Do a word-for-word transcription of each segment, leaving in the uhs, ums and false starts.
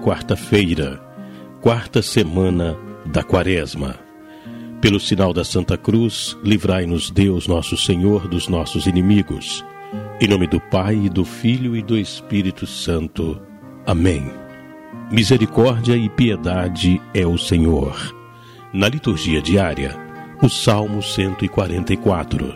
quarta-feira, quarta semana da Quaresma. Pelo sinal da Santa Cruz, livrai-nos Deus nosso Senhor dos nossos inimigos. Em nome do Pai, e do Filho e do Espírito Santo. Amém. Misericórdia e piedade é o Senhor. Na liturgia diária, o Salmo cento e quarenta e quatro.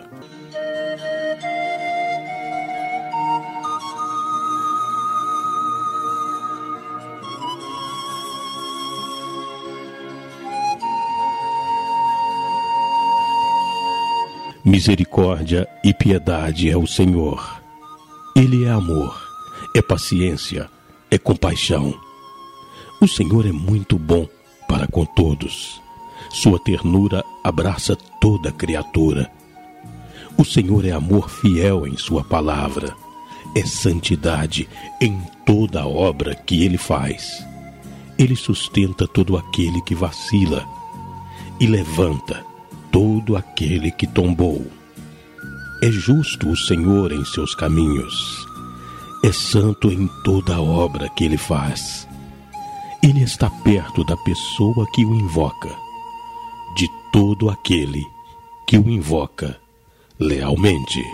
Misericórdia e piedade é o Senhor. Ele é amor, é paciência, é compaixão. O Senhor é muito bom para com todos. Sua ternura abraça toda criatura. O Senhor é amor fiel em sua palavra. É santidade em toda a obra que Ele faz. Ele sustenta todo aquele que vacila e levanta todo aquele que tombou. É justo o Senhor em seus caminhos. É santo em toda a obra que Ele faz. Ele está perto da pessoa que o invoca, de todo aquele que o invoca lealmente.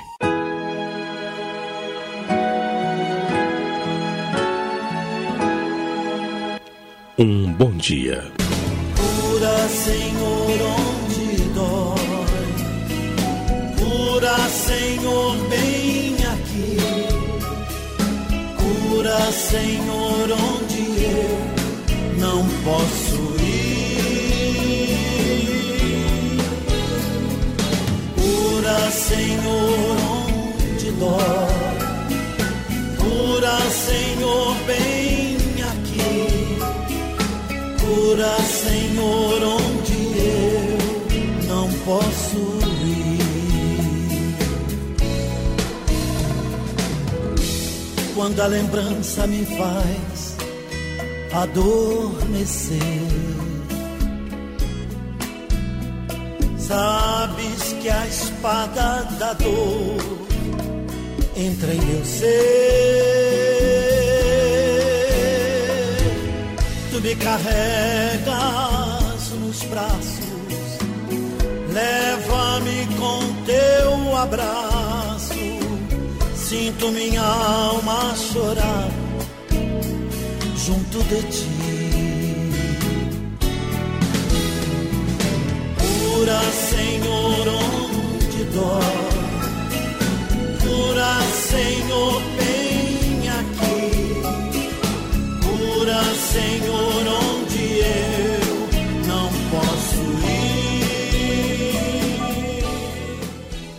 Um bom dia. Cura, Senhor, onde dói. Cura, Senhor, bem aqui. Cura, Senhor, onde eu não posso ir. Cura, Senhor, onde dói. Cura, Senhor, bem aqui. Cura, Senhor, onde eu não posso ir. Quando a lembrança me faz adormecer, sabes que a espada da dor entra em meu ser. Tu me carregas nos braços, leva-me com teu abraço. Sinto minha alma chorar junto de ti. Cura, Senhor, onde dói.